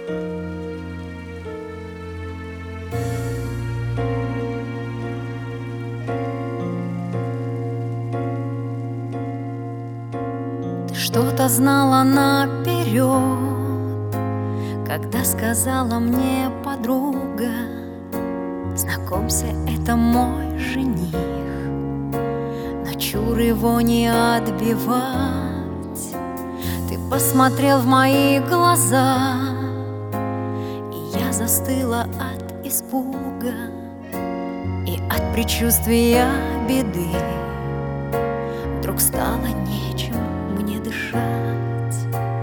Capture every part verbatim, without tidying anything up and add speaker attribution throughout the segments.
Speaker 1: Ты что-то знала наперед, когда сказала мне подруга: знакомься, это мой жених. Но чур его не отбивать. Ты посмотрел в мои глаза, и я застыла от испуга и от предчувствия беды. Вдруг стало нечем мне дышать.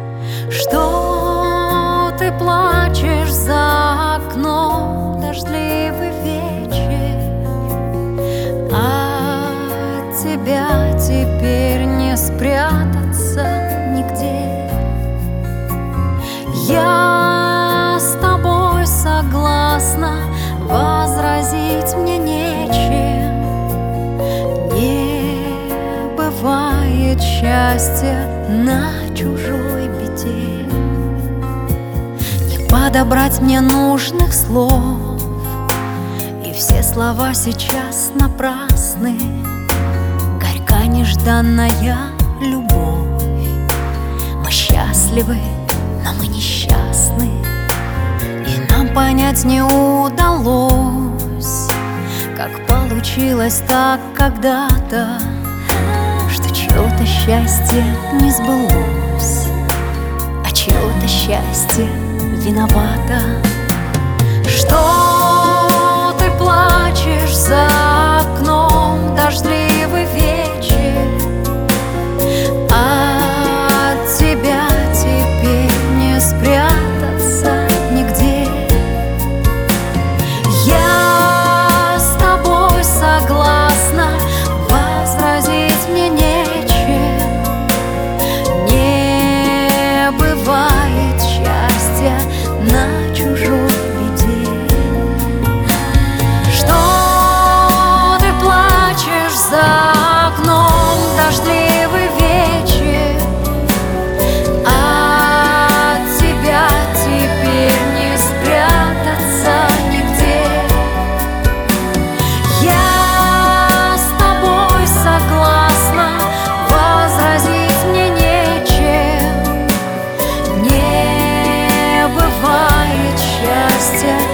Speaker 1: Что ты плачешь за окном, дождливый вечер? От тебя теперь не спрятаться нигде. Я с тобой согласна, возразить мне нечем. Не бывает счастья на чужой беде. Не подобрать мне нужных слов, и все слова сейчас напрасны. Горька нежданная любовь. Мы счастливы, но мы несчастны, и нам понять не удалось, как получилось так когда-то, что чье-то счастье не сбылось, а чье-то счастье виновато. Что ты плачешь за окном, дождливый вечер? От тебя теперь не спрятаться нигде. Я с тобой согласна, возразить мне нечем. Не бывает счастья на чужой беде. Что ты плачешь за окном, дождливый вечер? От тебя теперь не спрятаться нигде. Я с тобой согласна, возразить мне нечем. Не бывает счастья